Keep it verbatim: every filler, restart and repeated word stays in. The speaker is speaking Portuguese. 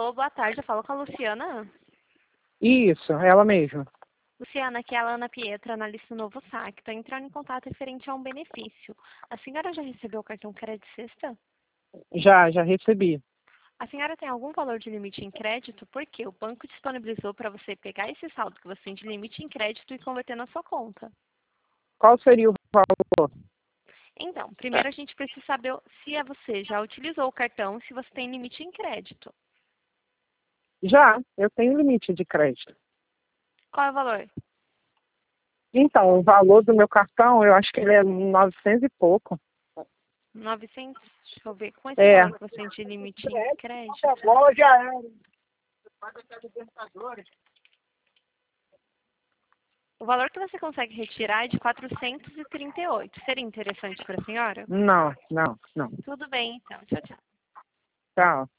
Alô, boa tarde, eu falo com a Luciana. Isso, ela mesma. Luciana, aqui é a Ana Pietra, analista do Novo Saque. Estou entrando em contato referente a um benefício. A senhora já recebeu o cartão Crédito Sexta? Já, já recebi. A senhora tem algum valor de limite em crédito? Porque o banco disponibilizou para você pegar esse saldo que você tem de limite em crédito e converter na sua conta. Qual seria o valor? Então, primeiro a gente precisa saber se você já utilizou o cartão e se você tem limite em crédito. Já, eu tenho limite de crédito. Qual é o valor? Então, o valor do meu cartão, eu acho que ele é novecentos e pouco. novecentos? Deixa eu ver. Com esse É. valor que você tem de limite em crédito... Já era. O valor que você consegue retirar é de quatrocentos e trinta e oito. Seria interessante para a senhora? Não, não, não. Tudo bem, então. Tchau, tchau. Tchau.